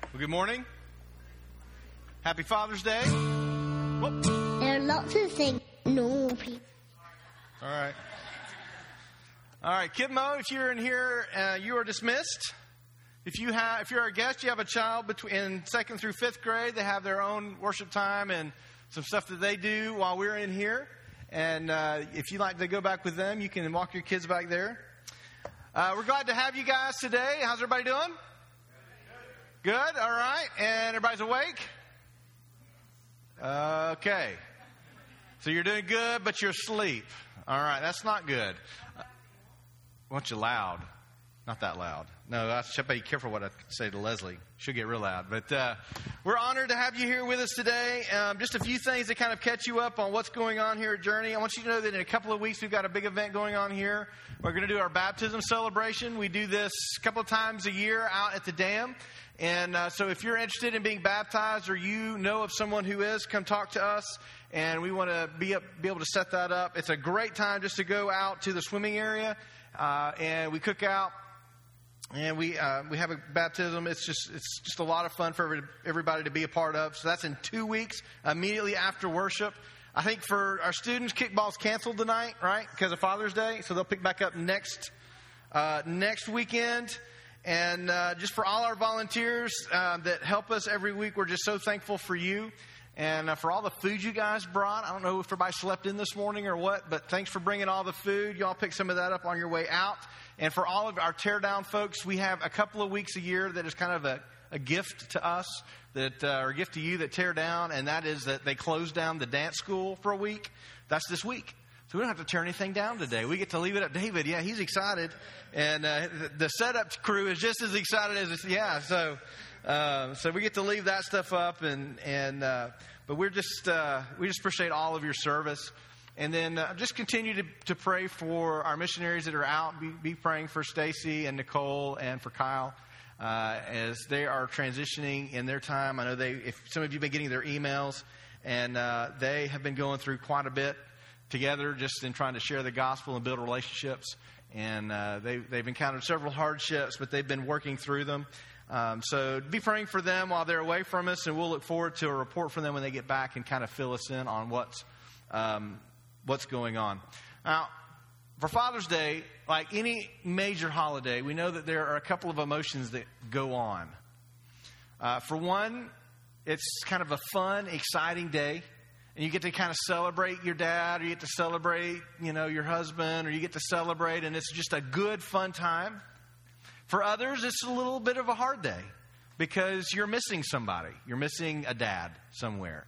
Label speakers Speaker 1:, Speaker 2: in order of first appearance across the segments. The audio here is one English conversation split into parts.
Speaker 1: Well, good morning. Happy Father's Day. Whoop.
Speaker 2: There are lots of things normal people.
Speaker 1: All right. All right, Kidmo, if you're in here, you are dismissed. If you're a guest, you have a child in 2nd through 5th grade. They have their own worship time and some stuff that they do while we're in here. And if you'd like to go back with them, you can walk your kids back there. We're glad to have you guys today. How's everybody doing? Good. All right. And everybody's awake? Okay. So you're doing good, but you're asleep. All right. That's not good. I want you loud. Not that loud. No, I should be careful what I say to Leslie. She'll get real loud. But we're honored to have you here with us today. Just a few things to kind of catch you up on what's going on here at Journey. I want you to know that in a couple of weeks, we've got a big event going on here. We're going to do our baptism celebration. We do this a couple of times a year out at the dam. And so if you're interested in being baptized or you know of someone who is, come talk to us. And we want to be able to set that up. It's a great time just to go out to the swimming area. And we cook out. And we have a baptism. It's just a lot of fun for everybody to be a part of. So that's in 2 weeks, immediately after worship. I think for our students, kickball's canceled tonight, right, because of Father's Day. So they'll pick back up next weekend. And just for all our volunteers that help us every week, we're just so thankful for you. And for all the food you guys brought. I don't know if everybody slept in this morning or what, but thanks for bringing all the food. Y'all pick some of that up on your way out. And for all of our teardown folks, we have a couple of weeks a year that is kind of a gift to us, or a gift to you that tear down, and that is that they close down the dance school for a week. That's this week. So we don't have to tear anything down today. We get to leave it up. David, yeah, he's excited. And the setup crew is just as excited as us. Yeah, so we get to leave that stuff up, but we just appreciate all of your service. And then just continue to pray for our missionaries that are out. Be praying for Stacy and Nicole and for Kyle as they are transitioning in their time. I know if some of you have been getting their emails, and they have been going through quite a bit together just in trying to share the gospel and build relationships. And they've encountered several hardships, but they've been working through them. So be praying for them while they're away from us, and we'll look forward to a report from them when they get back and kind of fill us in on what's going on. Now, for Father's Day, like any major holiday, we know that there are a couple of emotions that go on. For one, it's kind of a fun, exciting day, and you get to kind of celebrate your dad, or you get to celebrate, your husband, or you get to celebrate, and it's just a good, fun time. For others, it's a little bit of a hard day because you're missing somebody. You're missing a dad somewhere.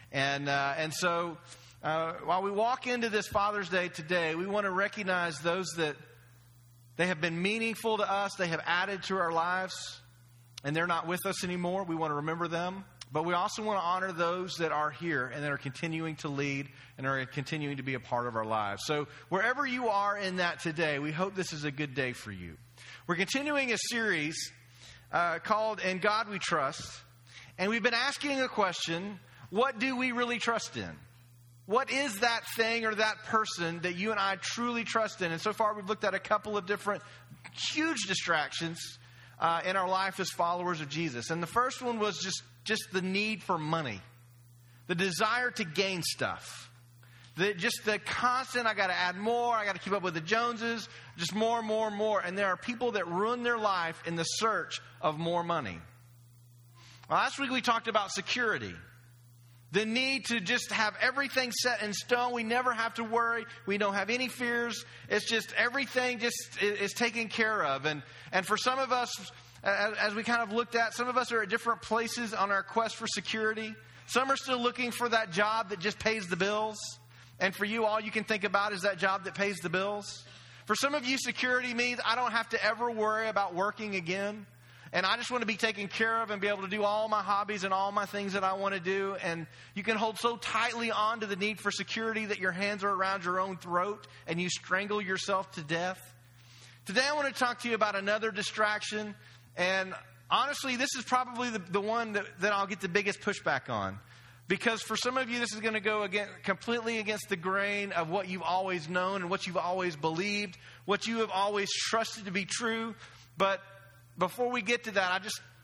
Speaker 1: And so while we walk into this Father's Day today, we want to recognize those that they have been meaningful to us. They have added to our lives, and they're not with us anymore. We want to remember them. But we also want to honor those that are here and that are continuing to lead and are continuing to be a part of our lives. So wherever you are in that today, we hope this is a good day for you. We're continuing a series called In God We Trust. And we've been asking a question, what do we really trust in? What is that thing or that person that you and I truly trust in? And so far we've looked at a couple of different huge distractions in our life as followers of Jesus. And the first one was just the need for money, the desire to gain stuff. The constant, I got to add more, I got to keep up with the Joneses, just more and more and more. And there are people that ruin their life in the search of more money. Well, last week we talked about security. The need to just have everything set in stone. We never have to worry. We don't have any fears. It's just everything just is taken care of. And for some of us, as we kind of looked at, some of us are at different places on our quest for security. Some are still looking for that job that just pays the bills. And for you, all you can think about is that job that pays the bills. For some of you, security means I don't have to ever worry about working again. And I just want to be taken care of and be able to do all my hobbies and all my things that I want to do. And you can hold so tightly on to the need for security that your hands are around your own throat and you strangle yourself to death. Today I want to talk to you about another distraction. And honestly, this is probably the one that I'll get the biggest pushback on. Because for some of you, this is going to go completely against the grain of what you've always known and what you've always believed, what you have always trusted to be true. But before we get to that,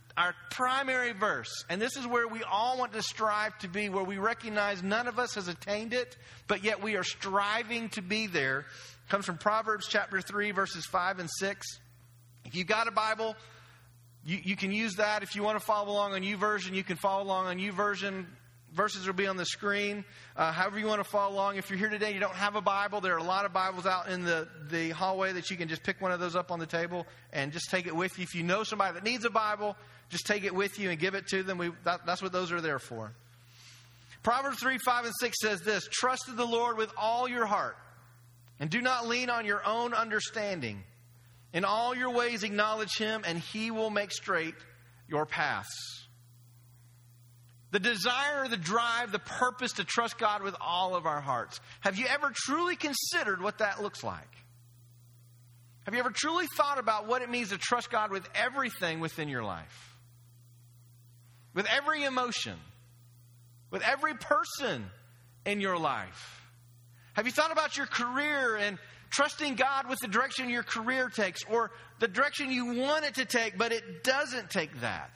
Speaker 1: our primary verse, and this is where we all want to strive to be, where we recognize none of us has attained it, but yet we are striving to be there, comes from Proverbs chapter 3, verses 5 and 6. If you've got a Bible, you can use that. If you want to follow along on YouVersion, you can follow along on YouVersion. Verses will be on the screen. However you want to follow along. If you're here today and you don't have a Bible, there are a lot of Bibles out in the hallway that you can just pick one of those up on the table and just take it with you. If you know somebody that needs a Bible, just take it with you and give it to them. That's what those are there for. Proverbs 3, 5, and 6 says this: trust in the Lord with all your heart, and do not lean on your own understanding. In all your ways acknowledge Him, and He will make straight your paths. The desire, the drive, the purpose to trust God with all of our hearts. Have you ever truly considered what that looks like? Have you ever truly thought about what it means to trust God with everything within your life? With every emotion? With every person in your life? Have you thought about your career and trusting God with the direction your career takes, or the direction you want it to take, but it doesn't take that?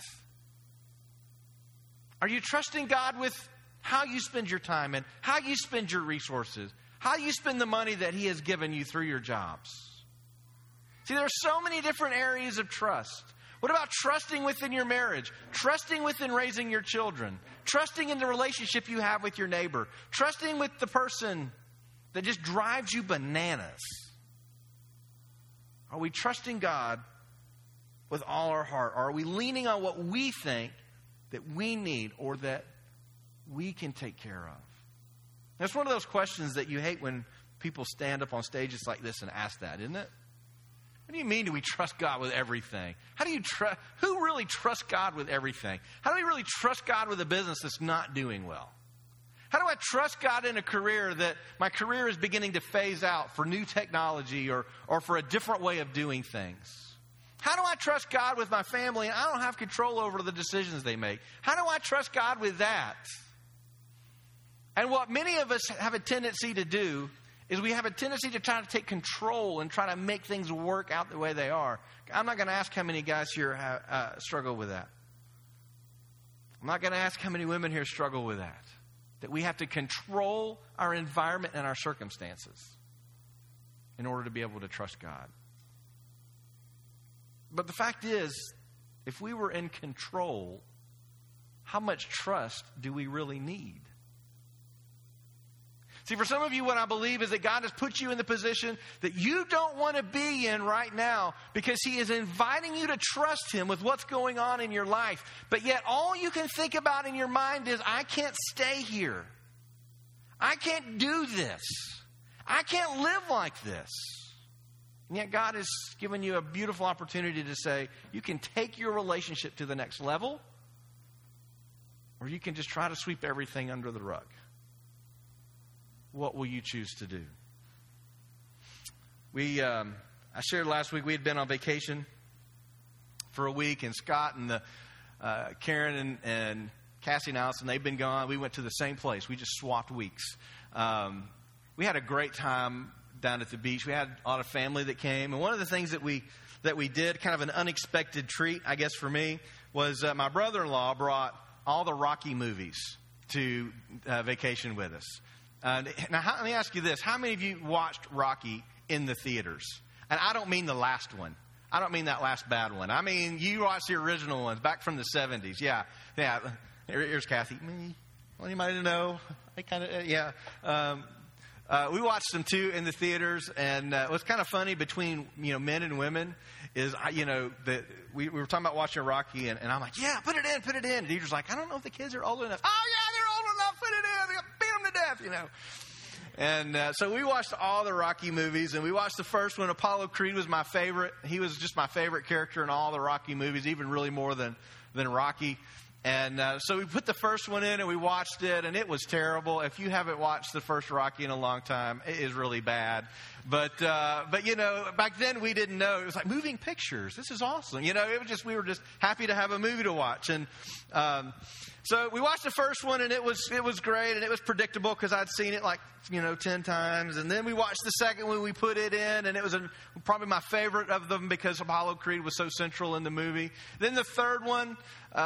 Speaker 1: Are you trusting God with how you spend your time and how you spend your resources, how you spend the money that He has given you through your jobs? See, there are so many different areas of trust. What about trusting within your marriage? Trusting within raising your children? Trusting in the relationship you have with your neighbor? Trusting with the person that just drives you bananas? Are we trusting God with all our heart? Or are we leaning on what we think that we need or that we can take care of? That's one of those questions that you hate when people stand up on stages like this and ask that, isn't it? What do you mean, do we trust God with everything? How do you trust? Who really trusts God with everything? How do we really trust God with a business that's not doing well? How do I trust God in a career that my career is beginning to phase out for new technology or for a different way of doing things? How do I trust God with my family and I don't have control over the decisions they make? How do I trust God with that? And what many of us have a tendency to do is we have a tendency to try to take control and try to make things work out the way they are. I'm not going to ask how many guys here struggle with that. I'm not going to ask how many women here struggle with that. That we have to control our environment and our circumstances in order to be able to trust God. But the fact is, if we were in control, how much trust do we really need? See, for some of you, what I believe is that God has put you in the position that you don't want to be in right now because He is inviting you to trust Him with what's going on in your life. But yet all you can think about in your mind is, I can't stay here. I can't do this. I can't live like this. And yet God has given you a beautiful opportunity to say, you can take your relationship to the next level, or you can just try to sweep everything under the rug. What will you choose to do? I shared last week we had been on vacation for a week, and Scott and Karen and Cassie and Allison, they've been gone. We went to the same place. We just swapped weeks. We had a great time down at the beach. We had a lot of family that came, and one of the things that we did, kind of an unexpected treat, I guess for me, was my brother-in-law brought all the Rocky movies to vacation with us. Now, let me ask you this. How many of you watched Rocky in the theaters? And I don't mean the last one. I don't mean that last bad one. I mean, you watched the original ones back from the 70s. Yeah. Here's Kathy. Me. Well, anybody know? I kind of, yeah. We watched them too in the theaters, and what's kind of funny between men and women is that we were talking about watching Rocky, and I'm like, yeah, put it in. And Deidre's like, I don't know if the kids are old enough. Oh yeah, they're old enough. Put it in. Beat them to death, And so we watched all the Rocky movies, and we watched the first one. Apollo Creed was my favorite. He was just my favorite character in all the Rocky movies, even really more than Rocky. And so we put the first one in and we watched it, and it was terrible. If you haven't watched the first Rocky in a long time, it is really bad. But back then we didn't know. It was like moving pictures. This is awesome. It was just, we were just happy to have a movie to watch. And so we watched the first one, and it was great, and it was predictable because I'd seen it 10 times. And then we watched the second one. We put it in, and it was probably my favorite of them because Apollo Creed was so central in the movie. Then the third one,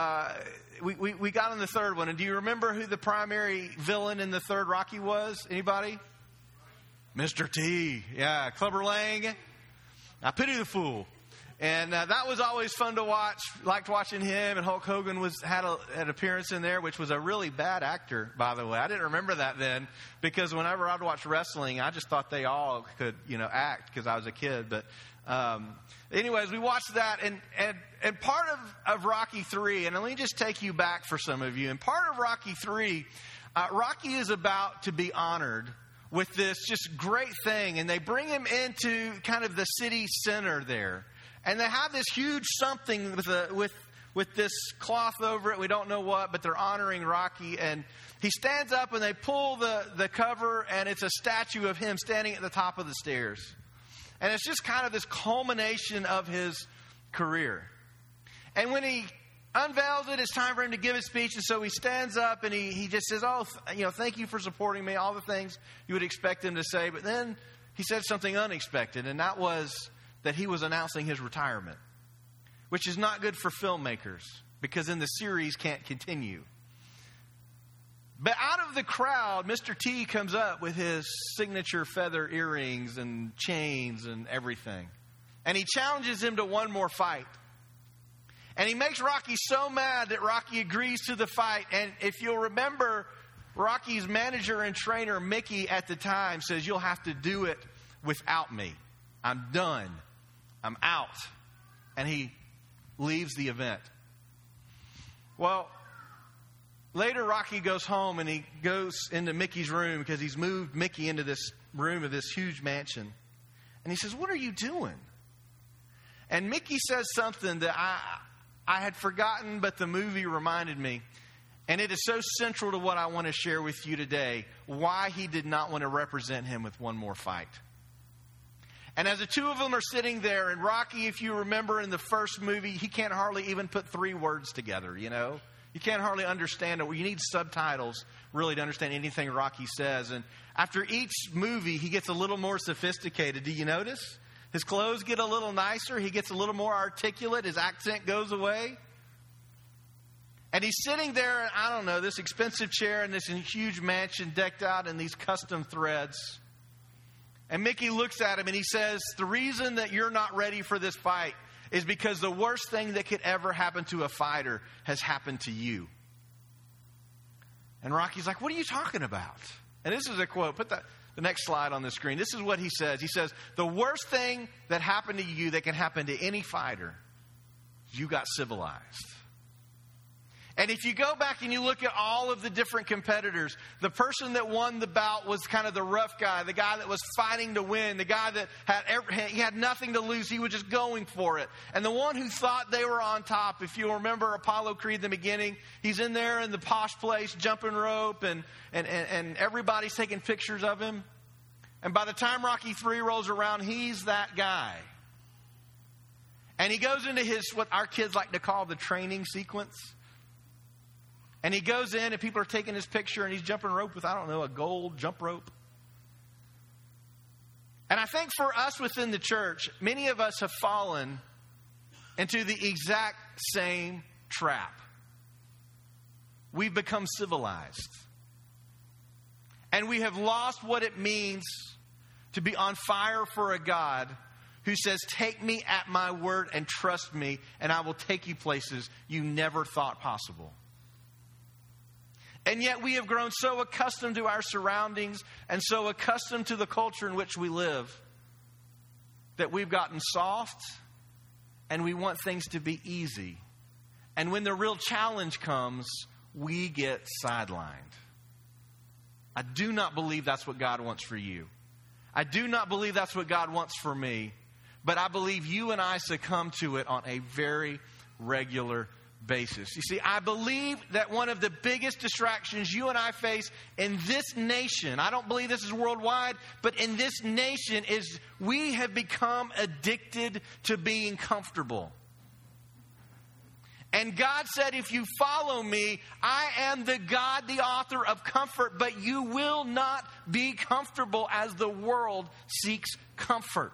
Speaker 1: we got on the third one. And do you remember who the primary villain in the third Rocky was? Anybody? Mr. T. Yeah, Clubber Lang. I pity the fool. And that was always fun to watch. Liked watching him. And Hulk Hogan had an appearance in there, which was a really bad actor, by the way. I didn't remember that then because whenever I'd watch wrestling, I just thought they all could, act because I was a kid. But anyways, we watched that. And part of Rocky III, and let me just take you back for some of you. And part of Rocky III, Rocky is about to be honored with this just great thing. And they bring him into kind of the city center there. And they have this huge something with this cloth over it. We don't know what, but they're honoring Rocky. And he stands up and they pull the cover, and it's a statue of him standing at the top of the stairs. And it's just kind of this culmination of his career. And when he unveils it, it's time for him to give his speech. And so he stands up and he just says, thank you for supporting me, all the things you would expect him to say. But then he said something unexpected, and that was that he was announcing his retirement, which is not good for filmmakers because then the series can't continue. But out of the crowd, Mr. T comes up with his signature feather earrings and chains and everything. And he challenges him to one more fight. And he makes Rocky so mad that Rocky agrees to the fight. And if you'll remember, Rocky's manager and trainer, Mickey, at the time says, "You'll have to do it without me. I'm done. I'm out." And he leaves the event. Well, later Rocky goes home and he goes into Mickey's room because he's moved Mickey into this room of this huge mansion. And he says, "What are you doing?" And Mickey says something that I had forgotten, but the movie reminded me. And it is so central to what I want to share with you today, why he did not want to represent him with one more fight. And as the two of them are sitting there, and Rocky, if you remember in the first movie, he can't hardly even put 3 words together, You can't hardly understand it. You need subtitles really to understand anything Rocky says. And after each movie, he gets a little more sophisticated. Do you notice? His clothes get a little nicer. He gets a little more articulate. His accent goes away. And he's sitting there in, I don't know, this expensive chair in this huge mansion decked out in these custom threads. And Mickey looks at him and he says, "The reason that you're not ready for this fight is because the worst thing that could ever happen to a fighter has happened to you." And Rocky's like, "What are you talking about?" And this is a quote. Put the next slide on the screen. This is what he says. He says, "The worst thing that happened to you that can happen to any fighter, you got civilized." And if you go back and you look at all of the different competitors, the person that won the bout was kind of the rough guy, the guy that was fighting to win, the guy that he had nothing to lose. He was just going for it. And the one who thought they were on top, if you remember Apollo Creed in the beginning, he's in there in the posh place, jumping rope, and everybody's taking pictures of him. And by the time Rocky III rolls around, he's that guy. And he goes into what our kids like to call the training sequence. And he goes in and people are taking his picture and he's jumping rope with, a gold jump rope. And I think for us within the church, many of us have fallen into the exact same trap. We've become civilized. And we have lost what it means to be on fire for a God who says, "Take me at my word and trust me, and I will take you places you never thought possible." And yet we have grown so accustomed to our surroundings and so accustomed to the culture in which we live that we've gotten soft and we want things to be easy. And when the real challenge comes, we get sidelined. I do not believe that's what God wants for you. I do not believe that's what God wants for me. But I believe you and I succumb to it on a very regular basis. You see, I believe that one of the biggest distractions you and I face in this nation, I don't believe this is worldwide, but in this nation, is we have become addicted to being comfortable. And God said, if you follow me, I am the God, the author of comfort, but you will not be comfortable as the world seeks comfort.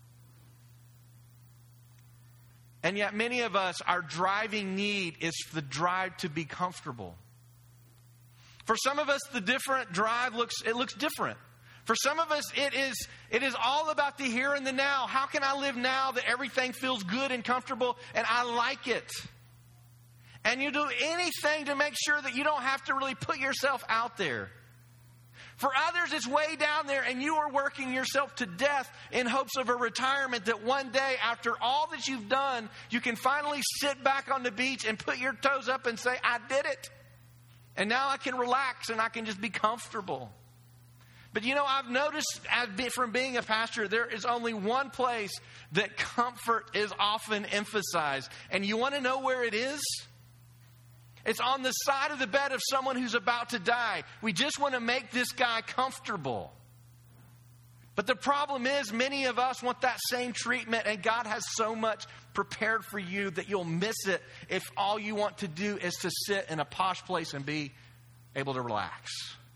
Speaker 1: And yet many of us, our driving need is the drive to be comfortable. For some of us, the different drive looks different. For some of us, it is all about the here and the now. How can I live now that everything feels good and comfortable and I like it? And you do anything to make sure that you don't have to really put yourself out there. For others, it's way down there, and you are working yourself to death in hopes of a retirement that one day, after all that you've done, you can finally sit back on the beach and put your toes up and say, I did it. And now I can relax and I can just be comfortable. But you know, I've noticed from being a pastor, there is only one place that comfort is often emphasized. And you want to know where it is? It's on the side of the bed of someone who's about to die. We just want to make this guy comfortable. But the problem is, many of us want that same treatment, and God has so much prepared for you that you'll miss it if all you want to do is to sit in a posh place and be able to relax.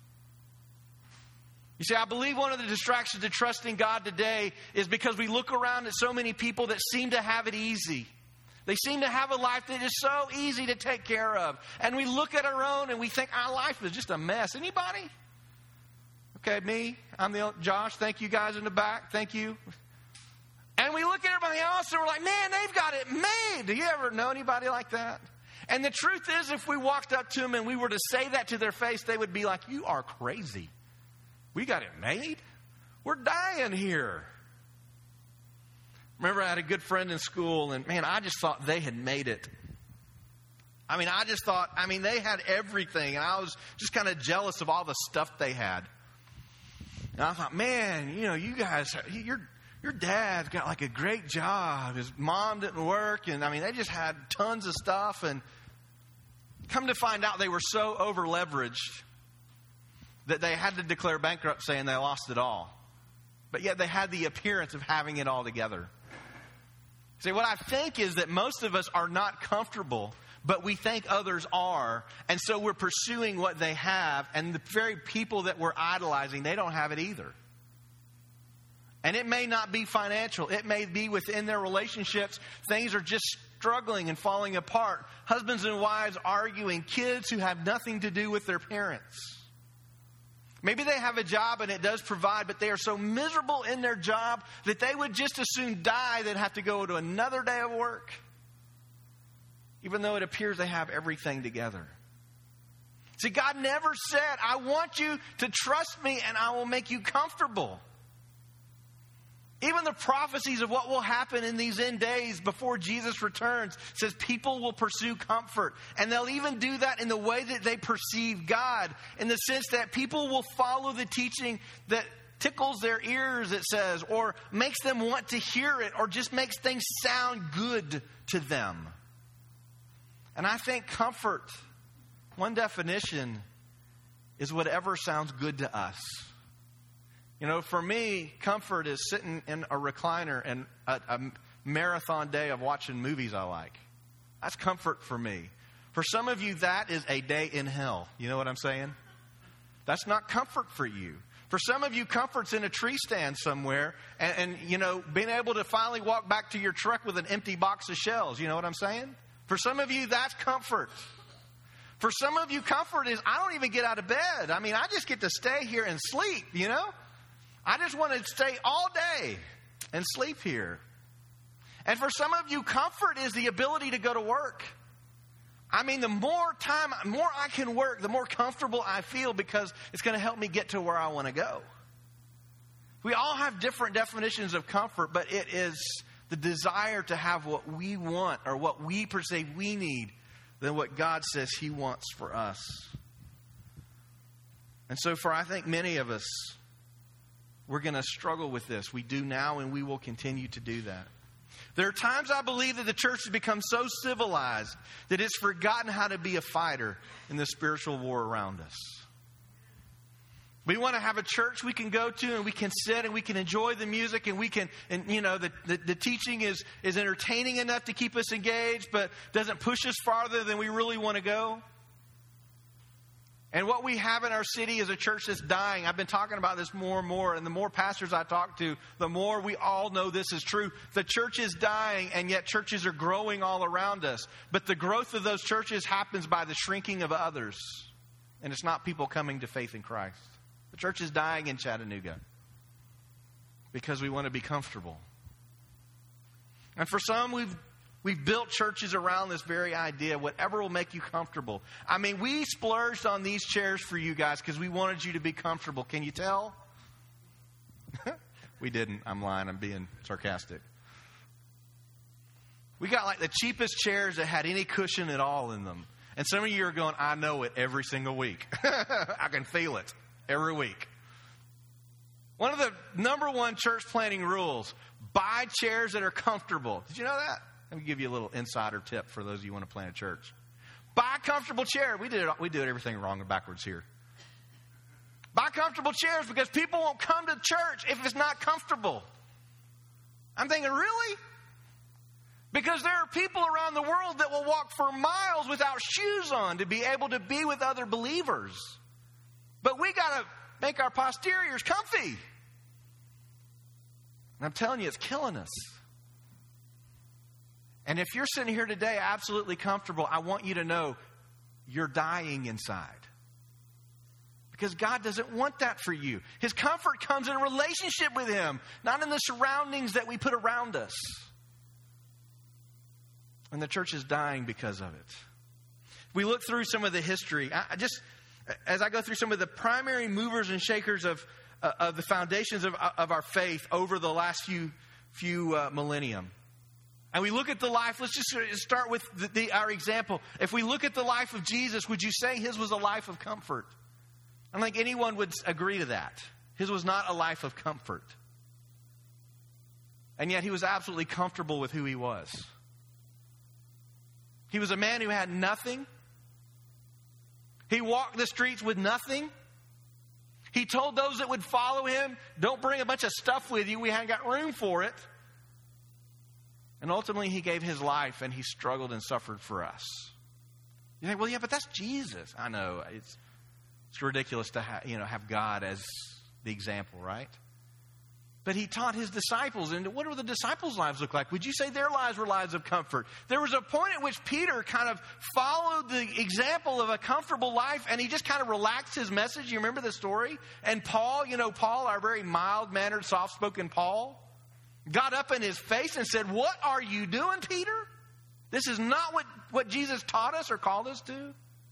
Speaker 1: You see, I believe one of the distractions to trusting God today is because we look around at so many people that seem to have it easy. They seem to have a life that is so easy to take care of. And we look at our own and we think our life is just a mess. Anybody? Okay, me. I'm Josh. Thank you guys in the back. Thank you. And we look at everybody else and we're like, man, they've got it made. Do you ever know anybody like that? And the truth is, if we walked up to them and we were to say that to their face, they would be like, you are crazy. We got it made? We're dying here. Remember, I had a good friend in school, and man, I just thought they had made it. They had everything, and I was just kind of jealous of all the stuff they had. And I thought, man, you guys, your dad's got like a great job. His mom didn't work, and they just had tons of stuff. And come to find out, they were so over leveraged that they had to declare bankruptcy, and they lost it all. But yet they had the appearance of having it all together. See, what I think is that most of us are not comfortable, but we think others are. And so we're pursuing what they have. And the very people that we're idolizing, they don't have it either. And it may not be financial. It may be within their relationships. Things are just struggling and falling apart. Husbands and wives arguing. Kids who have nothing to do with their parents. Maybe they have a job and it does provide, but they are so miserable in their job that they would just as soon die than have to go to another day of work, even though it appears they have everything together. See, God never said, I want you to trust me and I will make you comfortable. Even the prophecies of what will happen in these end days before Jesus returns says people will pursue comfort. And they'll even do that in the way that they perceive God, in the sense that people will follow the teaching that tickles their ears, it says, or makes them want to hear it, or just makes things sound good to them. And I think comfort, one definition, is whatever sounds good to us. For me, comfort is sitting in a recliner and a marathon day of watching movies I like. That's comfort for me. For some of you, that is a day in hell. You know what I'm saying? That's not comfort for you. For some of you, comfort's in a tree stand somewhere and being able to finally walk back to your truck with an empty box of shells. You know what I'm saying? For some of you, that's comfort. For some of you, comfort is, I don't even get out of bed. I just get to stay here and sleep, I just want to stay all day and sleep here. And for some of you, comfort is the ability to go to work. The more I can work, the more comfortable I feel because it's going to help me get to where I want to go. We all have different definitions of comfort, but it is the desire to have what we want or what we perceive we need than what God says He wants for us. And so I think many of us, we're going to struggle with this. We do now and we will continue to do that. There are times I believe that the church has become so civilized that it's forgotten how to be a fighter in the spiritual war around us. We want to have a church we can go to and we can sit and we can enjoy the music and we can, and you know, the teaching is entertaining enough to keep us engaged, but doesn't push us farther than we really want to go. And what we have in our city is a church that's dying. I've been talking about this more and more, and the more pastors I talk to, the more we all know this is true. The church is dying, and yet churches are growing all around us. But the growth of those churches happens by the shrinking of others. And it's not people coming to faith in Christ. The church is dying in Chattanooga because we want to be comfortable. And for some, we've built churches around this very idea, whatever will make you comfortable. I mean, we splurged on these chairs for you guys because we wanted you to be comfortable. Can you tell? We didn't. I'm lying. I'm being sarcastic. We got like the cheapest chairs that had any cushion at all in them. And some of you are going, I know it every single week. I can feel it every week. One of the number one church planning rules, buy chairs that are comfortable. Did you know that? Let me give you a little insider tip for those of you who want to plant a church. Buy a comfortable chair. We do everything wrong and backwards here. Buy comfortable chairs because people won't come to church if it's not comfortable. I'm thinking, really? Because there are people around the world that will walk for miles without shoes on to be able to be with other believers. But we got to make our posteriors comfy. And I'm telling you, it's killing us. And if you're sitting here today absolutely comfortable, I want you to know you're dying inside. Because God doesn't want that for you. His comfort comes in a relationship with Him, not in the surroundings that we put around us. And the church is dying because of it. We look through some of the history. As I go through some of the primary movers and shakers of the foundations of our faith over the last few millennium. And we look at the life, let's just start with our example. If we look at the life of Jesus, would you say His was a life of comfort? I don't think anyone would agree to that. His was not a life of comfort. And yet He was absolutely comfortable with who He was. He was a man who had nothing. He walked the streets with nothing. He told those that would follow Him, don't bring a bunch of stuff with you. We haven't got room for it. And ultimately, He gave His life and He struggled and suffered for us. You think, well, yeah, but that's Jesus. I know. It's ridiculous to have God as the example, right? But He taught His disciples. And what do the disciples' lives look like? Would you say their lives were lives of comfort? There was a point at which Peter kind of followed the example of a comfortable life, and he just kind of relaxed his message. You remember the story? And Paul, Paul, our very mild-mannered, soft-spoken Paul, got up in his face and said, "What are you doing, Peter? This is not what Jesus taught us or called us to."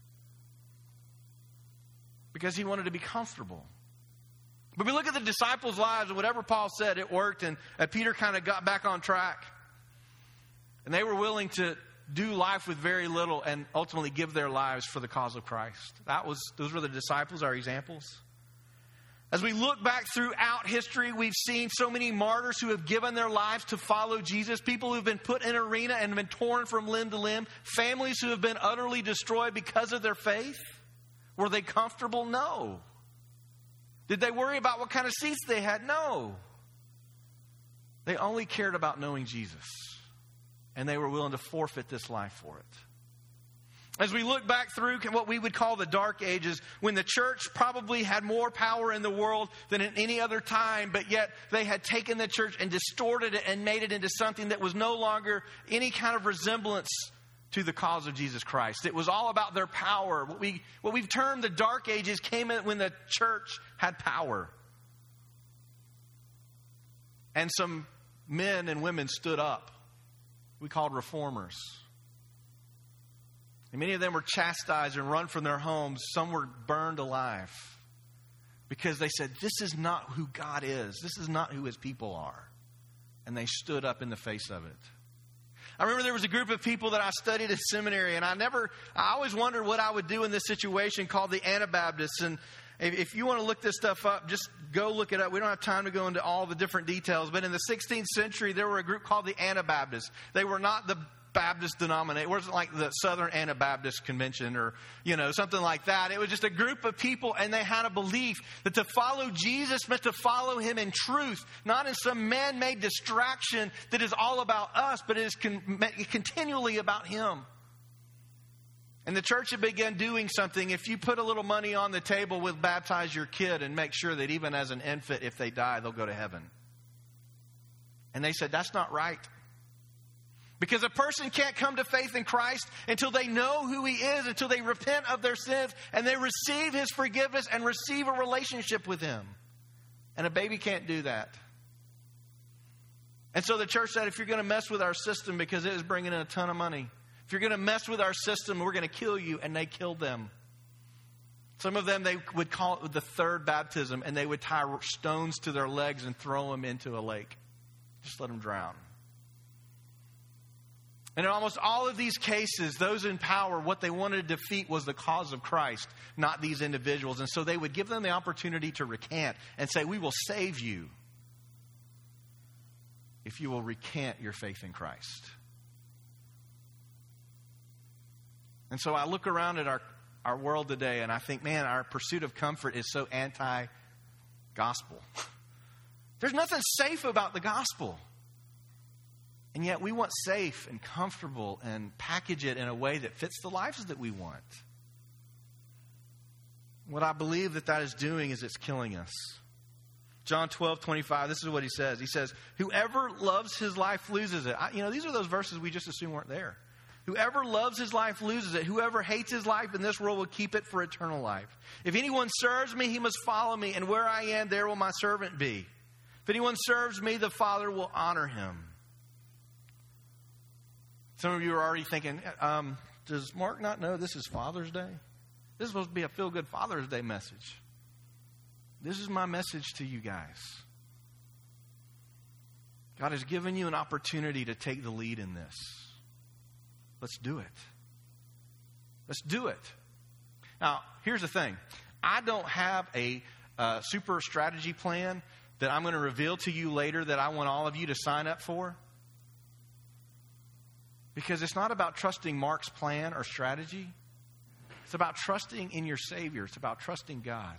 Speaker 1: Because he wanted to be comfortable. But we look at the disciples' lives, and whatever Paul said, it worked, and Peter kind of got back on track. And they were willing to do life with very little and ultimately give their lives for the cause of Christ. Those were the disciples, our examples. As we look back throughout history, we've seen so many martyrs who have given their lives to follow Jesus, people who have been put in an arena and been torn from limb to limb, families who have been utterly destroyed because of their faith. Were they comfortable? No. Did they worry about what kind of seats they had? No. They only cared about knowing Jesus. And they were willing to forfeit this life for it. As we look back through what we would call the Dark Ages, when the church probably had more power in the world than at any other time, but yet they had taken the church and distorted it and made it into something that was no longer any kind of resemblance to the cause of Jesus Christ. It was all about their power. What we've termed the Dark Ages came in when the church had power. And some men and women stood up. We called reformers. And many of them were chastised and run from their homes. Some were burned alive because they said, this is not who God is. This is not who His people are. And they stood up in the face of it. I remember there was a group of people that I studied at seminary, and I always wondered what I would do in this situation called the Anabaptists. And If you want to look this stuff up, just go look it up. We don't have time to go into all the different details. But in the 16th century, there were a group called the Anabaptists. They were not the Baptist denomination. It wasn't like the Southern Anabaptist Convention or, something like that. It was just a group of people, and they had a belief that to follow Jesus meant to follow him in truth, not in some man-made distraction that is all about us, but it is continually about him. And the church had begun doing something. If you put a little money on the table, we'll baptize your kid and make sure that even as an infant, if they die, they'll go to heaven. And they said, that's not right. Because a person can't come to faith in Christ until they know who he is, until they repent of their sins, and they receive his forgiveness and receive a relationship with him. And a baby can't do that. And so the church said, if you're going to mess with our system because it is bringing in a ton of money, if you're going to mess with our system, we're going to kill you. And they killed them. Some of them, they would call it the third baptism, and they would tie stones to their legs and throw them into a lake. Just let them drown. And in almost all of these cases, those in power, what they wanted to defeat was the cause of Christ, not these individuals. And so they would give them the opportunity to recant and say, we will save you if you will recant your faith in Christ. And so I look around at our world today, and I think, man, our pursuit of comfort is so anti-gospel. There's nothing safe about the gospel. And yet we want safe and comfortable and package it in a way that fits the lives that we want. What I believe that is doing is it's killing us. John 12:25, this is what he says. He says, whoever loves his life loses it. These are those verses we just assumed weren't there. Whoever loves his life loses it. Whoever hates his life in this world will keep it for eternal life. If anyone serves me, he must follow me. And where I am, there will my servant be. If anyone serves me, the Father will honor him. Some of you are already thinking, does Mark not know this is Father's Day? This is supposed to be a feel-good Father's Day message. This is my message to you guys. God has given you an opportunity to take the lead in this. Let's do it. Let's do it. Now, here's the thing. I don't have a super strategy plan that I'm going to reveal to you later that I want all of you to sign up for. Because it's not about trusting Mark's plan or strategy. It's about trusting in your Savior. It's about trusting God.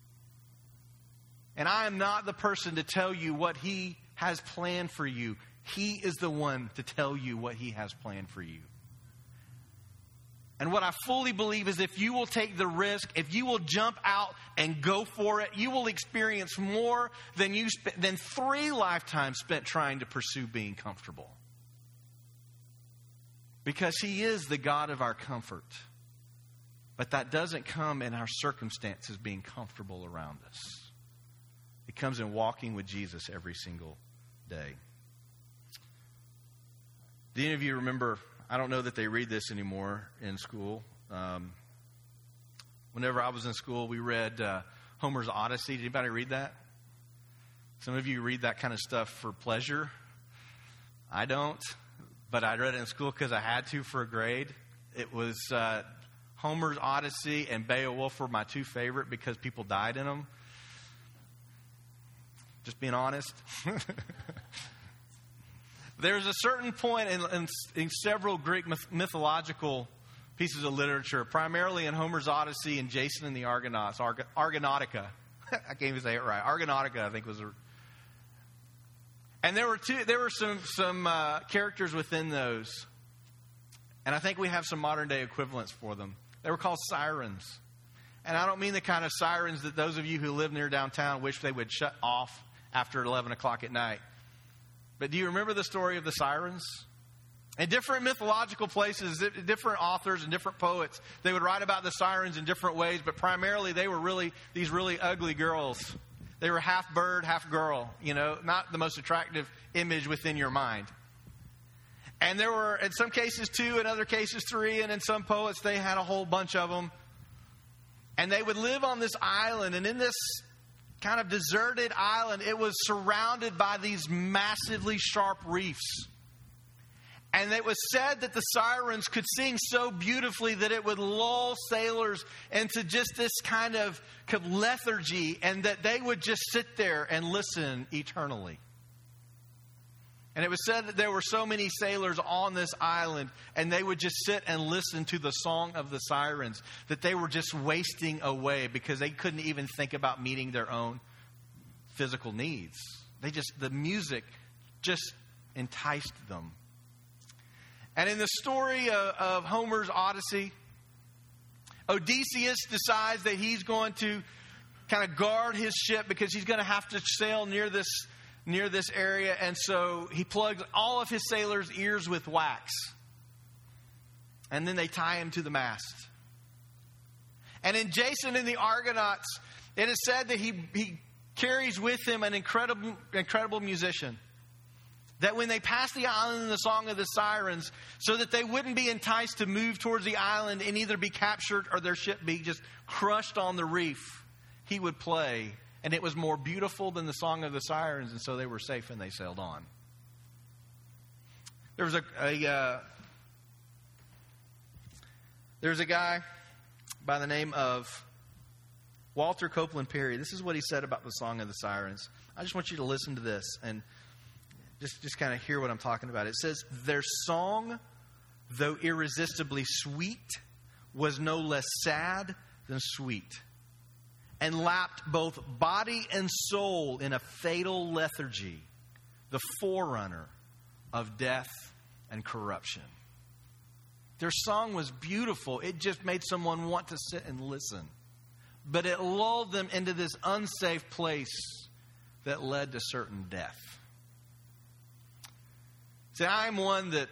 Speaker 1: And I am not the person to tell you what he has planned for you. He is the one to tell you what he has planned for you. And what I fully believe is if you will take the risk, if you will jump out and go for it, you will experience more than 3 lifetimes spent trying to pursue being comfortable. Because he is the God of our comfort. But that doesn't come in our circumstances being comfortable around us. It comes in walking with Jesus every single day. Do any of you remember, I don't know that they read this anymore in school. Whenever I was in school, we read Homer's Odyssey. Did anybody read that? Some of you read that kind of stuff for pleasure. I don't. But I read it in school because I had to for a grade. It was Homer's Odyssey and Beowulf were my 2 favorite because people died in them. Just being honest. There's a certain point in several Greek mythological pieces of literature, primarily in Homer's Odyssey and Jason and the Argonauts. Argonautica. I can't even say it right. Argonautica, I think, was a... And there were some characters within those. And I think we have some modern day equivalents for them. They were called sirens. And I don't mean the kind of sirens that those of you who live near downtown wish they would shut off after 11 o'clock at night. But do you remember the story of the sirens? In different mythological places, different authors and different poets, they would write about the sirens in different ways, but primarily they were these really ugly girls. They were half bird, half girl, not the most attractive image within your mind. And there were, in some cases, 2, in other cases, 3, and in some poets, they had a whole bunch of them. And they would live on this island, and in this kind of deserted island, it was surrounded by these massively sharp reefs. And it was said that the sirens could sing so beautifully that it would lull sailors into just this kind of lethargy, and that they would just sit there and listen eternally. And it was said that there were so many sailors on this island, and they would just sit and listen to the song of the sirens, that they were just wasting away because they couldn't even think about meeting their own physical needs. The music just enticed them. And in the story of Homer's Odyssey, Odysseus decides that he's going to kind of guard his ship because he's going to have to sail near this area. And so he plugs all of his sailors' ears with wax. And then they tie him to the mast. And in Jason and the Argonauts, it is said that he carries with him an incredible musician. That when they pass the island in the Song of the Sirens, so that they wouldn't be enticed to move towards the island and either be captured or their ship be just crushed on the reef, he would play. And it was more beautiful than the Song of the Sirens, and so they were safe and they sailed on. There was a guy by the name of Walter Copeland Perry. This is what he said about the Song of the Sirens. I just want you to listen to this and just kind of hear what I'm talking about. It says, their song, though irresistibly sweet, was no less sad than sweet, and lapped both body and soul in a fatal lethargy, the forerunner of death and corruption. Their song was beautiful. It just made someone want to sit and listen. But it lulled them into this unsafe place that led to certain death. See, I'm one that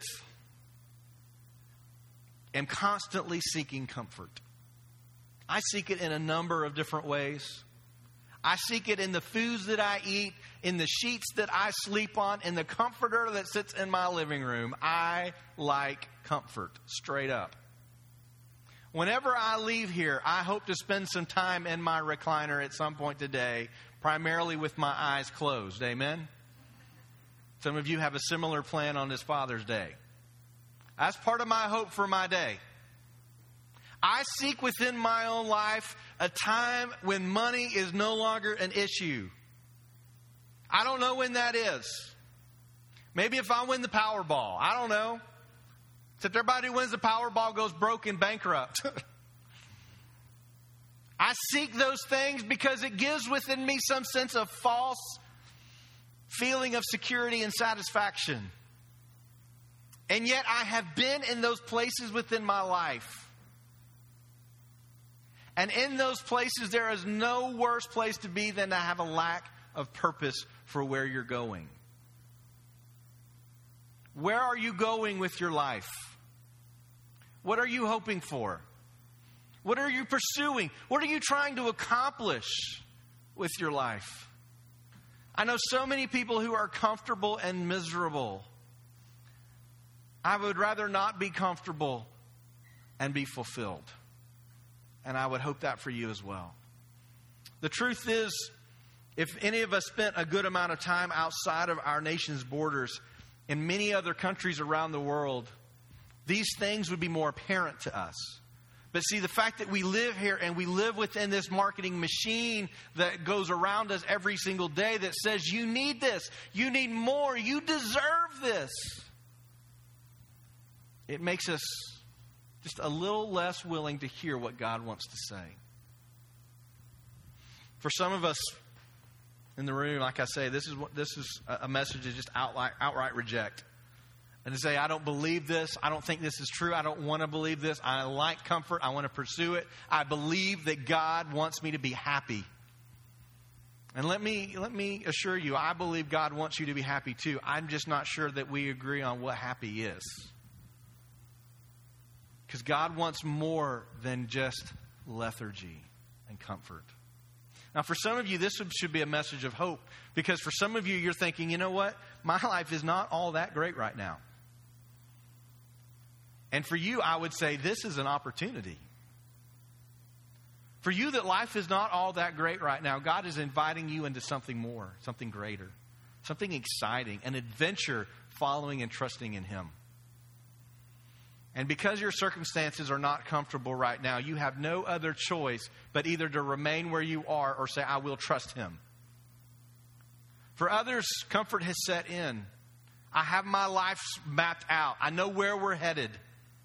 Speaker 1: am constantly seeking comfort. I seek it in a number of different ways. I seek it in the foods that I eat, in the sheets that I sleep on, in the comforter that sits in my living room. I like comfort, straight up. Whenever I leave here, I hope to spend some time in my recliner at some point today, primarily with my eyes closed. Amen? Some of you have a similar plan on this Father's Day. That's part of my hope for my day. I seek within my own life a time when money is no longer an issue. I don't know when that is. Maybe if I win the Powerball. I don't know. Except everybody who wins the Powerball goes broke and bankrupt. I seek those things because it gives within me some sense of false feeling of security and satisfaction. And yet I have been in those places within my life. And in those places, there is no worse place to be than to have a lack of purpose for where you're going. Where are you going with your life? What are you hoping for? What are you pursuing? What are you trying to accomplish with your life? I know so many people who are comfortable and miserable. I would rather not be comfortable and be fulfilled. And I would hope that for you as well. The truth is, if any of us spent a good amount of time outside of our nation's borders in many other countries around the world, these things would be more apparent to us. But see, the fact that we live here and we live within this marketing machine that goes around us every single day that says, you need this, you need more, you deserve this. It makes us just a little less willing to hear what God wants to say. For some of us in the room, like I say, this is a message to just outright reject. And to say, I don't believe this. I don't think this is true. I don't want to believe this. I like comfort. I want to pursue it. I believe that God wants me to be happy. And let me assure you, I believe God wants you to be happy too. I'm just not sure that we agree on what happy is. Because God wants more than just lethargy and comfort. Now, for some of you, this should be a message of hope. Because for some of you, you're thinking, you know what? My life is not all that great right now. And for you, I would say this is an opportunity. For you that life is not all that great right now, God is inviting you into something more, something greater, something exciting, an adventure following and trusting in Him. And because your circumstances are not comfortable right now, you have no other choice but either to remain where you are or say, I will trust him. For others, comfort has set in. I have my life mapped out. I know where we're headed.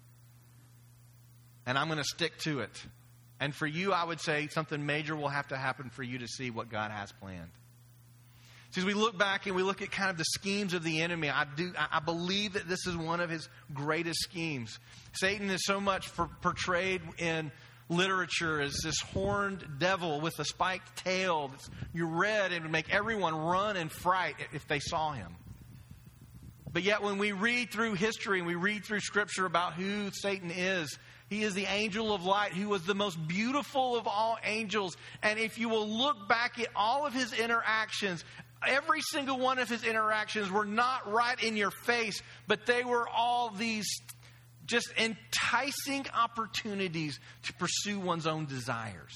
Speaker 1: And I'm going to stick to it. And for you, I would say something major will have to happen for you to see what God has planned. See, as we look back and we look at kind of the schemes of the enemy, I believe that this is one of his greatest schemes. Satan is so much portrayed in literature as this horned devil with a spiked tail. You read and would make everyone run in fright if they saw him. But yet when we read through history and we read through Scripture about who Satan is, he is the angel of light who was the most beautiful of all angels. And if you will look back at all of his interactions, every single one of his interactions were not right in your face, but they were all these just enticing opportunities to pursue one's own desires.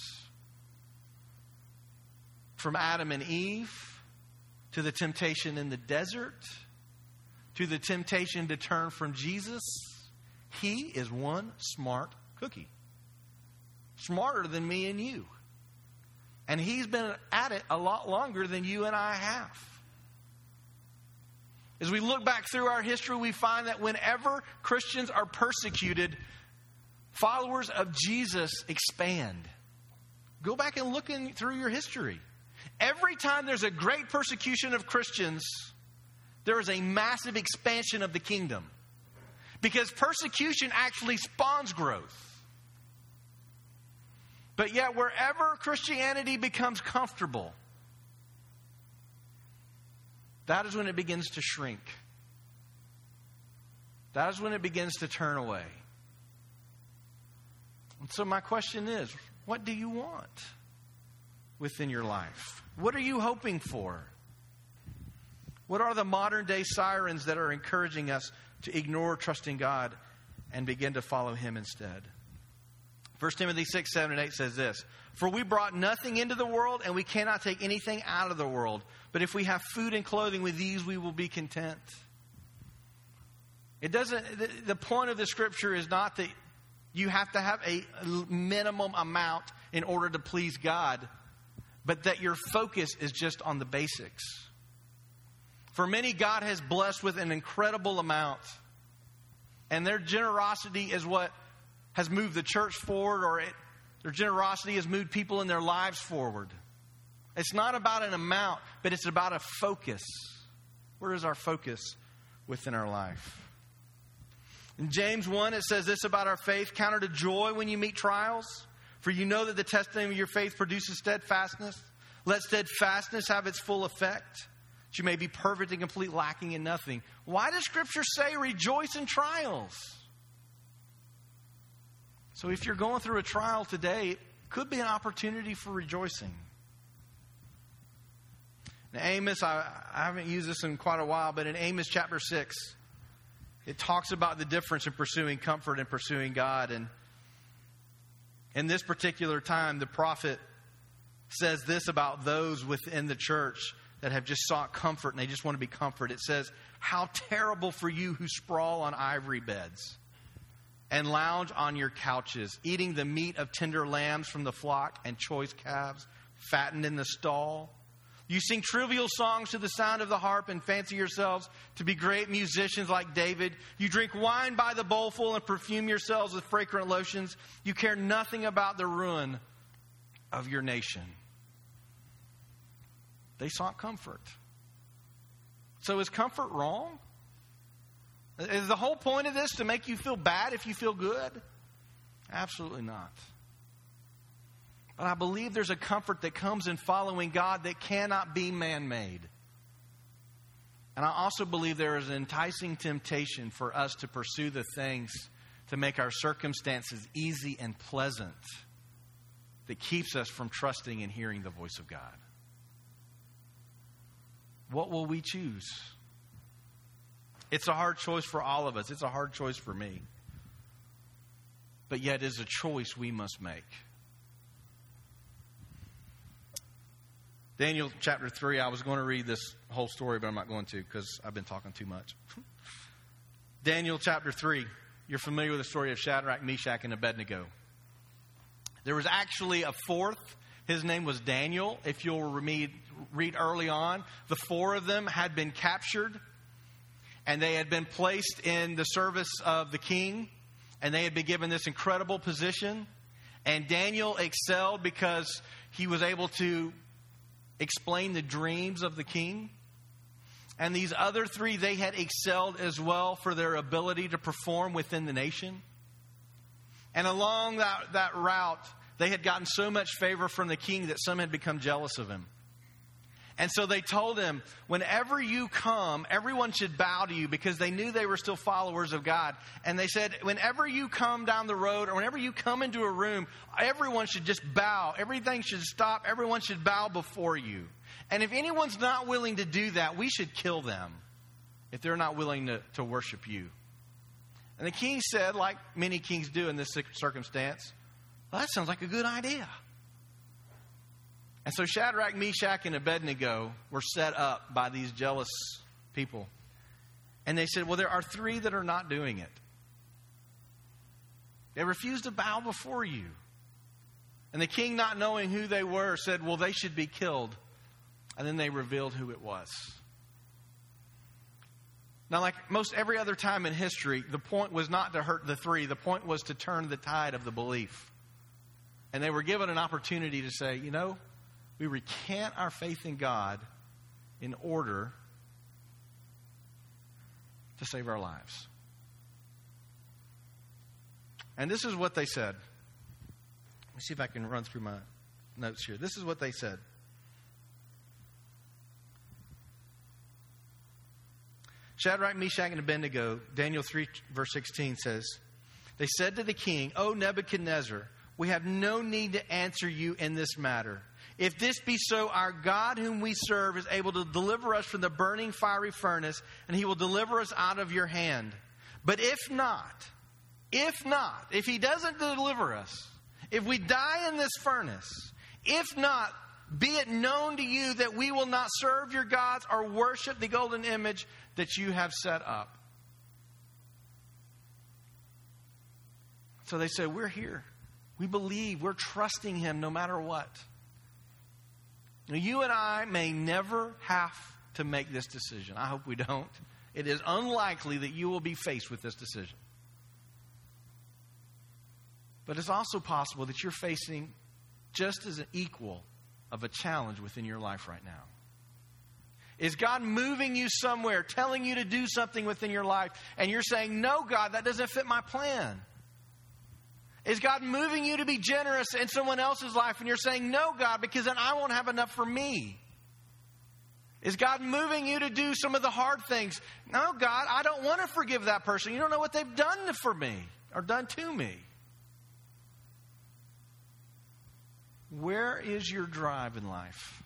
Speaker 1: From Adam and Eve, to the temptation in the desert, to the temptation to turn from Jesus, he is one smart cookie. Smarter than me and you. And he's been at it a lot longer than you and I have. As we look back through our history, we find that whenever Christians are persecuted, followers of Jesus expand. Go back and look through your history. Every time there's a great persecution of Christians, there is a massive expansion of the kingdom. Because persecution actually spawns growth. But yet, wherever Christianity becomes comfortable, that is when it begins to shrink. That is when it begins to turn away. And so my question is, what do you want within your life? What are you hoping for? What are the modern day sirens that are encouraging us to ignore trusting God and begin to follow him instead? 1 Timothy 6, 7, and 8 says this: For we brought nothing into the world, and we cannot take anything out of the world. But if we have food and clothing, with these we will be content. It doesn't. The point of the scripture is not that you have to have a minimum amount in order to please God, but that your focus is just on the basics. For many, God has blessed with an incredible amount, and their generosity is what has moved the church forward, or their generosity has moved people in their lives forward. It's not about an amount, but it's about a focus. Where is our focus within our life? In James 1, it says this about our faith: count it a joy when you meet trials, for you know that the testing of your faith produces steadfastness. Let steadfastness have its full effect, that you may be perfect and complete, lacking in nothing. Why does Scripture say rejoice in trials? So if you're going through a trial today, it could be an opportunity for rejoicing. Now, Amos, I haven't used this in quite a while, but in Amos chapter 6, it talks about the difference in pursuing comfort and pursuing God. And in this particular time, the prophet says this about those within the church that have just sought comfort and they just want to be comforted. It says, how terrible for you who sprawl on ivory beds and lounge on your couches, eating the meat of tender lambs from the flock and choice calves fattened in the stall. You sing trivial songs to the sound of the harp and fancy yourselves to be great musicians like David. You drink wine by the bowlful and perfume yourselves with fragrant lotions. You care nothing about the ruin of your nation. They sought comfort. So is comfort wrong? Is the whole point of this to make you feel bad if you feel good? Absolutely not. But I believe there's a comfort that comes in following God that cannot be man-made. And I also believe there is an enticing temptation for us to pursue the things to make our circumstances easy and pleasant that keeps us from trusting and hearing the voice of God. What will we choose? It's a hard choice for all of us. It's a hard choice for me. But yet it's a choice we must make. Daniel chapter 3, I was going to read this whole story, but I'm not going to because I've been talking too much. Daniel chapter 3. you're familiar with the story of Shadrach, Meshach, and Abednego. There was actually a fourth. His name was Daniel. If you'll read early on, the four of them had been captured, and they had been placed in the service of the king, and they had been given this incredible position. And Daniel excelled because he was able to explain the dreams of the king. And these other three, they had excelled as well for their ability to perform within the nation. And along that route, they had gotten so much favor from the king that some had become jealous of him. And so they told him, whenever you come, everyone should bow to you, because they knew they were still followers of God. And they said, whenever you come down the road or whenever you come into a room, everyone should just bow. Everything should stop. Everyone should bow before you. And if anyone's not willing to do that, we should kill them if they're not willing to worship you. And the king said, like many kings do in this circumstance, well, that sounds like a good idea. And so Shadrach, Meshach, and Abednego were set up by these jealous people. And they said, well, there are three that are not doing it. They refused to bow before you. And the king, not knowing who they were, said, well, they should be killed. And then they revealed who it was. Now, like most every other time in history, the point was not to hurt the three. The point was to turn the tide of the belief. And they were given an opportunity to say, you know, we recant our faith in God in order to save our lives. And this is what they said. Let me see if I can run through my notes here. This is what they said. Shadrach, Meshach, and Abednego, Daniel 3, verse 16 says, they said to the king, O Nebuchadnezzar, we have no need to answer you in this matter. If this be so, our God whom we serve is able to deliver us from the burning fiery furnace, and he will deliver us out of your hand. But if he doesn't deliver us, if we die in this furnace, if not, be it known to you that we will not serve your gods or worship the golden image that you have set up. So they said, we're here. We believe. We're trusting him no matter what. Now, you and I may never have to make this decision. I hope we don't. It is unlikely that you will be faced with this decision. But it's also possible that you're facing just as an equal of a challenge within your life right now. Is God moving you somewhere, telling you to do something within your life, and you're saying, no, God, that doesn't fit my plan? Is God moving you to be generous in someone else's life, and you're saying, no, God, because then I won't have enough for me? Is God moving you to do some of the hard things? No, God, I don't want to forgive that person. You don't know what they've done for me or done to me. Where is your drive in life?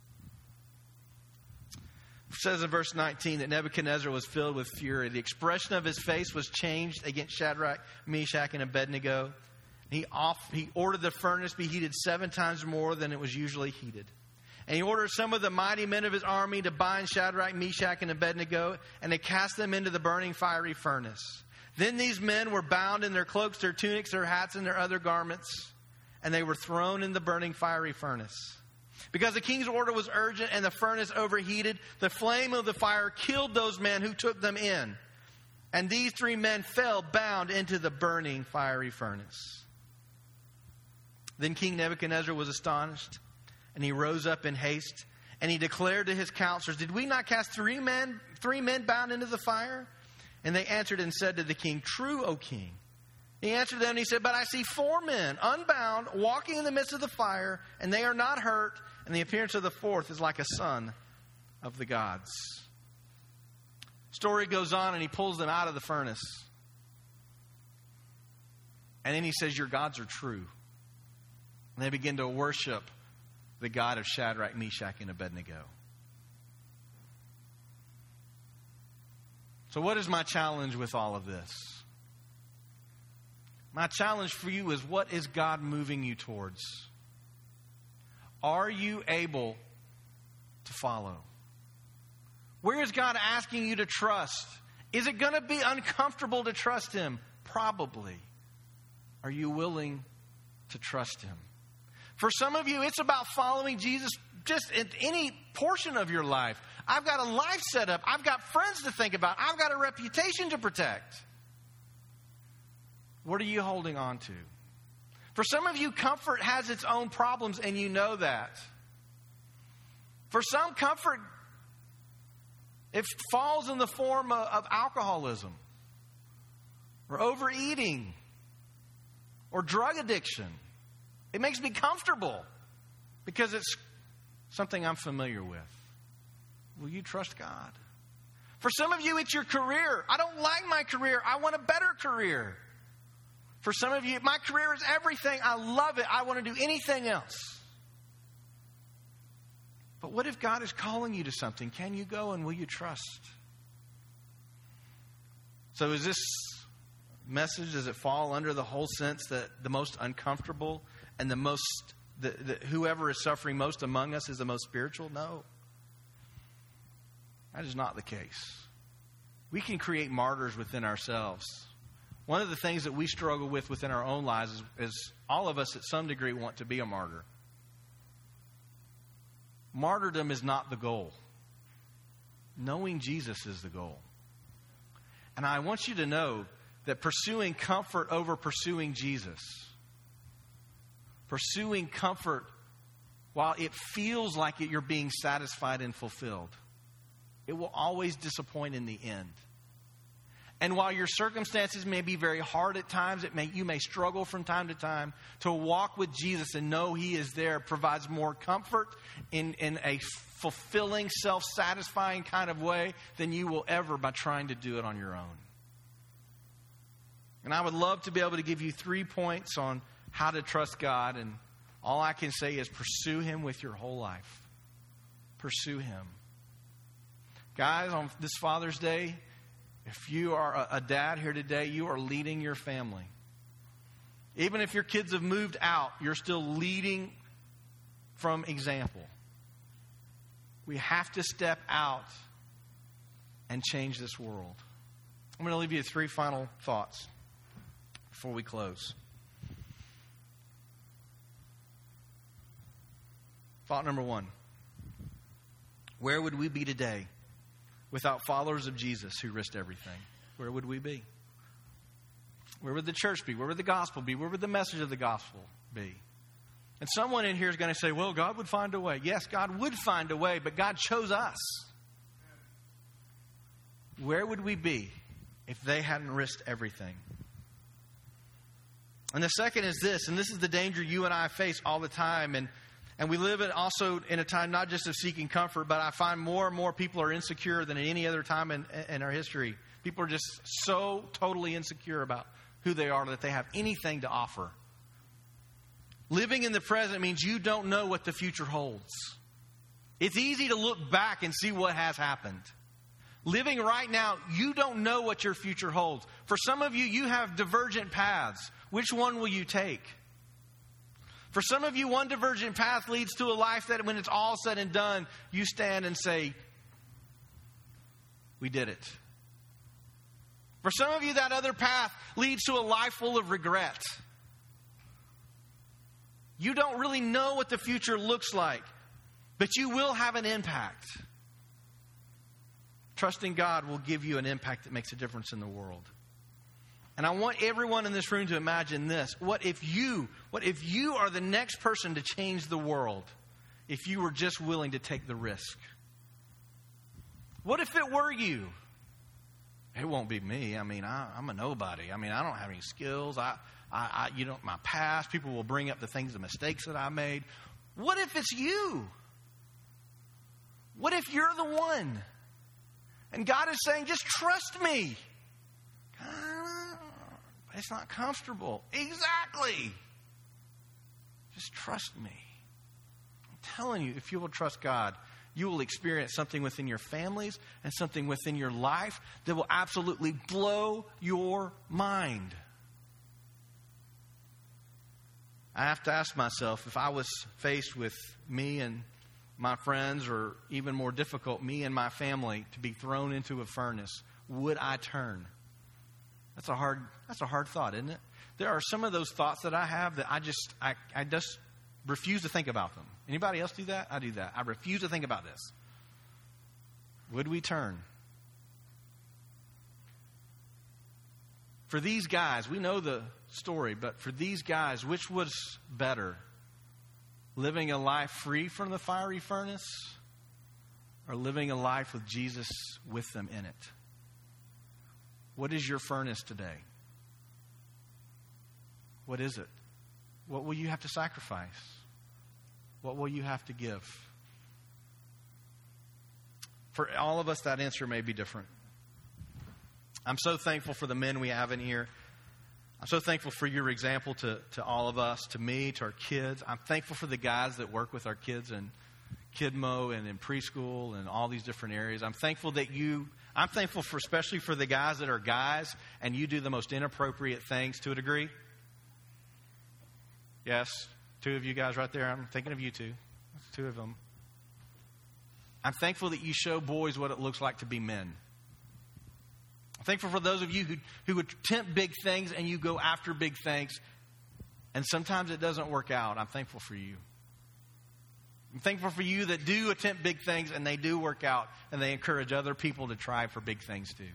Speaker 1: It says in verse 19 that Nebuchadnezzar was filled with fury. The expression of his face was changed against Shadrach, Meshach, and Abednego. He ordered the furnace be heated 7 times more than it was usually heated. And he ordered some of the mighty men of his army to bind Shadrach, Meshach, and Abednego, and to cast them into the burning fiery furnace. Then these men were bound in their cloaks, their tunics, their hats, and their other garments, and they were thrown in the burning fiery furnace. Because the king's order was urgent and the furnace overheated, the flame of the fire killed those men who took them in. And these 3 men fell bound into the burning fiery furnace. Then King Nebuchadnezzar was astonished, and he rose up in haste, and he declared to his counselors, did we not cast 3 men bound into the fire? And they answered and said to the king, true, O king. He answered them and he said, but I see 4 men unbound walking in the midst of the fire, and they are not hurt, and the appearance of the 4th is like a son of the gods. Story goes on, and he pulls them out of the furnace. And then he says, your gods are true. And they begin to worship the God of Shadrach, Meshach, and Abednego. So what is my challenge with all of this? My challenge for you is, what is God moving you towards? Are you able to follow? Where is God asking you to trust? Is it going to be uncomfortable to trust him? probably are you willing to trust him? For some of you, it's about following Jesus just in any portion of your life. I've got a life set up. I've got friends to think about. I've got a reputation to protect. What are you holding on to? For some of you, comfort has its own problems, and you know that. For some, comfort, it falls in the form of alcoholism or overeating or drug addiction. It makes me comfortable because it's something I'm familiar with. Will you trust God? For some of you, it's your career. I don't like my career. I want a better career. For some of you, my career is everything. I love it. I want to do anything else. But what if God is calling you to something? Can you go and will you trust? So is this message, does it fall under the whole sense that the most uncomfortable and the most, whoever is suffering most among us is the most spiritual? No. That is not the case. We can create martyrs within ourselves. One of the things that we struggle with within our own lives is all of us at some degree want to be a martyr. Martyrdom is not the goal. Knowing Jesus is the goal. And I want you to know that pursuing comfort over pursuing Jesus, pursuing comfort while it feels like you're being satisfied and fulfilled, it will always disappoint in the end. And while your circumstances may be very hard at times, you may struggle from time to time, to walk with Jesus and know He is there provides more comfort in a fulfilling, self-satisfying kind of way than you will ever by trying to do it on your own. And I would love to be able to give you 3 points on how to trust God, and all I can say is pursue Him with your whole life. Pursue Him. Guys, on this Father's Day, if you are a dad here today, you are leading your family. Even if your kids have moved out, you're still leading from example. We have to step out and change this world. I'm going to leave you 3 final thoughts before we close. Thought number 1. Where would we be today without followers of Jesus who risked everything? Where would we be? Where would the church be? Where would the gospel be? Where would the message of the gospel be? And someone in here is going to say, well, God would find a way. Yes, God would find a way, but God chose us. Where would we be if they hadn't risked everything? And the second is this, and this is the danger you and I face all the time, and we live also in a time not just of seeking comfort, but I find more and more people are insecure than at any other time in our history. People are just so totally insecure about who they are that they have anything to offer. Living in the present means you don't know what the future holds. It's easy to look back and see what has happened. Living right now, you don't know what your future holds. For some of you, you have divergent paths. Which one will you take? For some of you, one divergent path leads to a life that when it's all said and done, you stand and say, we did it. For some of you, that other path leads to a life full of regret. You don't really know what the future looks like, but you will have an impact. Trusting God will give you an impact that makes a difference in the world. And I want everyone in this room to imagine this. What if you are the next person to change the world if you were just willing to take the risk? What if it were you? It won't be me. I mean, I'm a nobody. I mean, I don't have any skills. My past, people will bring up the mistakes that I made. What if it's you? What if you're the one? And God is saying, just trust me. It's not comfortable. Exactly. Just trust me. I'm telling you, if you will trust God, you will experience something within your families and something within your life that will absolutely blow your mind. I have to ask myself, if I was faced with me and my friends, or even more difficult, me and my family, to be thrown into a furnace, would I turn? That's a hard thought, isn't it? There are some of those thoughts that I have that I just refuse to think about them. Anybody else do that? I do that. I refuse to think about this. Would we turn? For these guys, we know the story, but for these guys, which was better? Living a life free from the fiery furnace or living a life with Jesus with them in it? What is your furnace today? What is it? What will you have to sacrifice? What will you have to give? For all of us, that answer may be different. I'm so thankful for the men we have in here. I'm so thankful for your example to all of us, to me, to our kids. I'm thankful for the guys that work with our kids in Kidmo and in preschool and all these different areas. I'm thankful for especially for the guys that are guys and you do the most inappropriate things to a degree. Yes, 2 of you guys right there. I'm thinking of you two. That's 2 of them. I'm thankful that you show boys what it looks like to be men. I'm thankful for those of you who attempt big things and you go after big things and sometimes it doesn't work out. I'm thankful for you. I'm thankful for you that do attempt big things and they do work out and they encourage other people to try for big things too.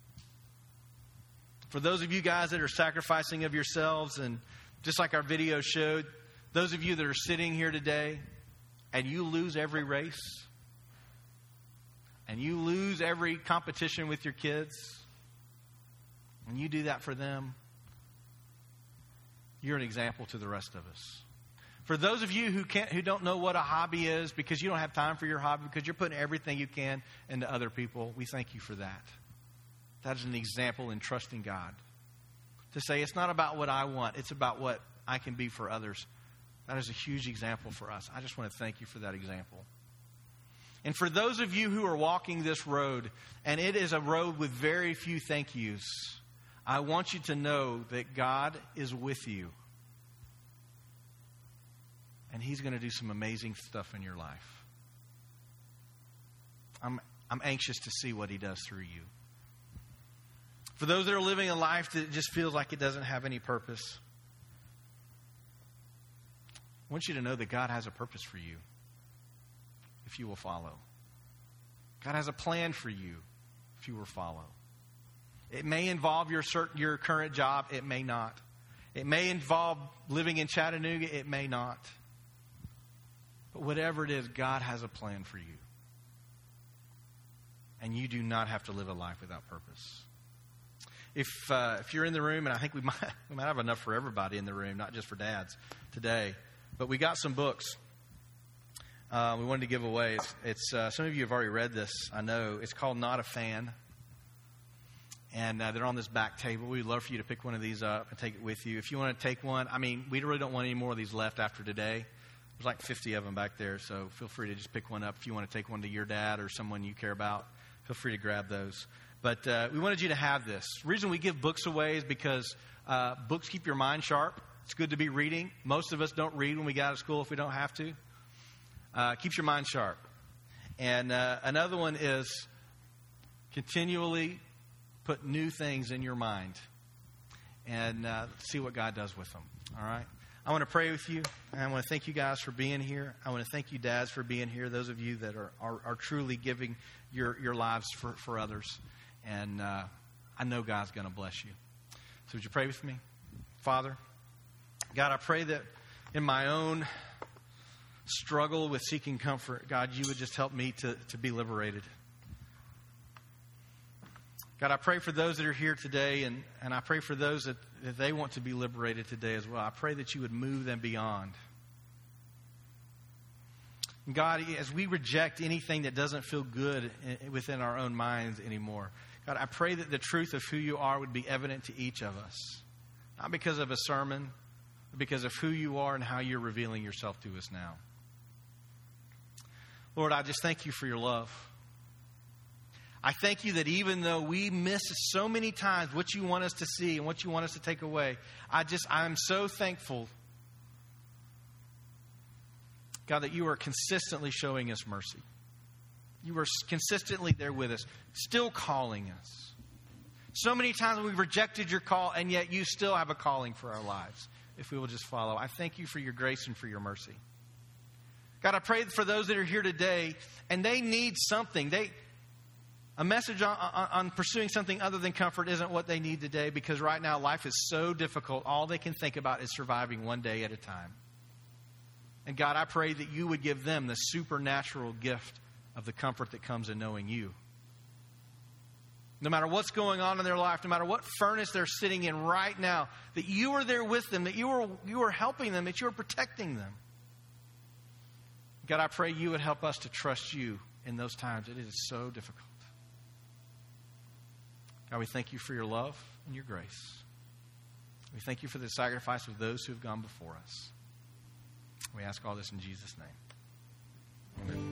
Speaker 1: For those of you guys that are sacrificing of yourselves, and just like our video showed, those of you that are sitting here today and you lose every race and you lose every competition with your kids and you do that for them, you're an example to the rest of us. For those of you who don't know what a hobby is because you don't have time for your hobby, because you're putting everything you can into other people, we thank you for that. That is an example in trusting God. To say it's not about what I want, it's about what I can be for others. That is a huge example for us. I just want to thank you for that example. And for those of you who are walking this road, and it is a road with very few thank yous, I want you to know that God is with you. And He's going to do some amazing stuff in your life. I'm anxious to see what He does through you. For those that are living a life that just feels like it doesn't have any purpose, I want you to know that God has a purpose for you if you will follow. God has a plan for you if you will follow. It may involve your current job. It may not. It may involve living in Chattanooga. It may not. But whatever it is, God has a plan for you. And you do not have to live a life without purpose. If you're in the room, and I think we might have enough for everybody in the room, not just for dads today, but we got some books we wanted to give away. It's some of you have already read this, I know. It's called Not a Fan. And they're on this back table. We'd love for you to pick one of these up and take it with you. If you want to take one, we really don't want any more of these left after today. There's like 50 of them back there, so feel free to just pick one up. If you want to take one to your dad or someone you care about, feel free to grab those. But we wanted you to have this. The reason we give books away is because books keep your mind sharp. It's good to be reading. Most of us don't read when we get out of school if we don't have to. Keeps your mind sharp. And another one is continually put new things in your mind and see what God does with them. All right? I want to pray with you. And I want to thank you guys for being here. I want to thank you, dads, for being here. Those of you that are truly giving your lives for others. And I know God's going to bless you. So would you pray with me? Father, God, I pray that in my own struggle with seeking comfort, God, you would just help me to be liberated. God, I pray for those that are here today, and I pray for those that they want to be liberated today as well. I pray that you would move them beyond. And God, as we reject anything that doesn't feel good within our own minds anymore, God, I pray that the truth of who you are would be evident to each of us. Not because of a sermon, but because of who you are and how you're revealing yourself to us now. Lord, I just thank you for your love. I thank you that even though we miss so many times what you want us to see and what you want us to take away, I'm so thankful, God, that you are consistently showing us mercy. You are consistently there with us, still calling us, So many times we've rejected your call, and yet you still have a calling for our lives if we will just follow. I thank you for your grace and for your mercy. God, I pray for those that are here today, and they need something. A message on pursuing something other than comfort isn't what they need today, because right now life is so difficult. All they can think about is surviving one day at a time. And God, I pray that you would give them the supernatural gift of the comfort that comes in knowing you. No matter what's going on in their life, no matter what furnace they're sitting in right now, that you are there with them, that you are helping them, that you are protecting them. God, I pray you would help us to trust you in those times. It is so difficult. God, we thank you for your love and your grace. We thank you for the sacrifice of those who have gone before us. We ask all this in Jesus' name. Amen.